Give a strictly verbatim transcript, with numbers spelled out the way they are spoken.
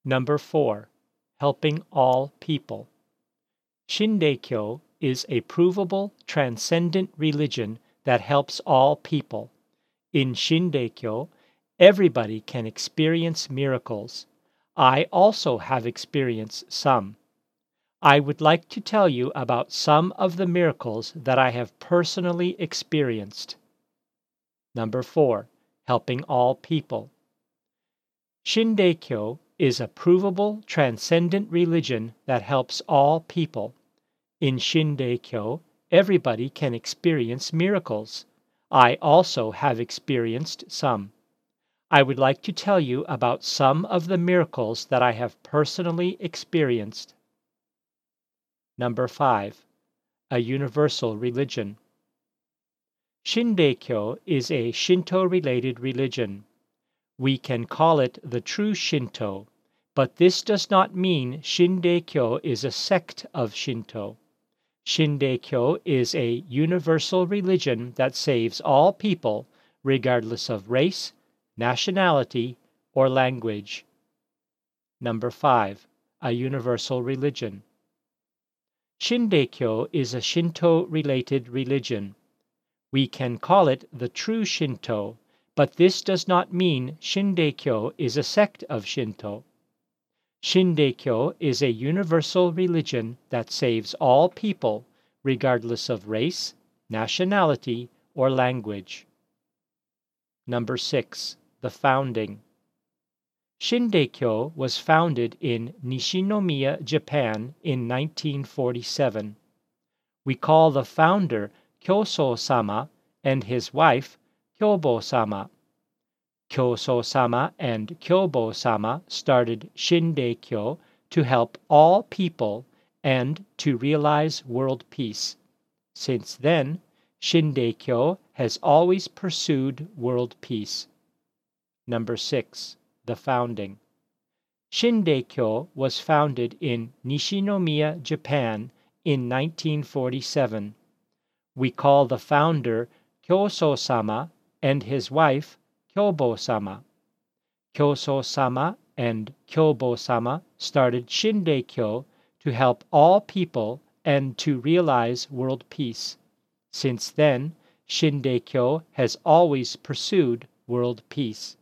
Number four, helping all people. Shindeikyo is a provable, transcendent religion that helps all people. In Shindeikyo, everybody can experience miracles. I also have experienced some. I would like to tell you about some of the miracles that I have personally experienced. Number four, helping all people. Shindeikyo is a provable, transcendent religion that helps all people. In Shindeikyo, everybody can experience miracles. I also have experienced some. I would like to tell you about some of the miracles that I have personally experienced. Number five, a universal religion. Shindeikyo is a Shinto-related religion. We can call it the true Shinto, but this does not mean Shindeikyo is a sect of Shinto. Shindeikyo is a universal religion that saves all people, regardless of race, nationality, or language. Number five, a universal religion. Shindeikyo is a Shinto-related religion. We can call it the true Shinto, but this does not mean Shindeikyo is a sect of Shinto. Shindeikyo is a universal religion that saves all people, regardless of race, nationality, or language. Number six, the founding. Shindeikyo was founded in Nishinomiya, Japan in nineteen forty-seven. We call the founder Kyoso-sama and his wife Kyobo-sama. Kyoso-sama and Kyobo-sama started Shindeikyo to help all people and to realize world peace. Since then, Shindeikyo has always pursued world peace. Number six, the founding. Shindeikyo was founded in Nishinomiya, Japan in nineteen forty-seven. We call the founder Kyoso-sama and his wife Kyobo-sama. Kyoso-sama and Kyobo-sama started Shindeikyo to help all people and to realize world peace. Since then, Shindeikyo has always pursued world peace.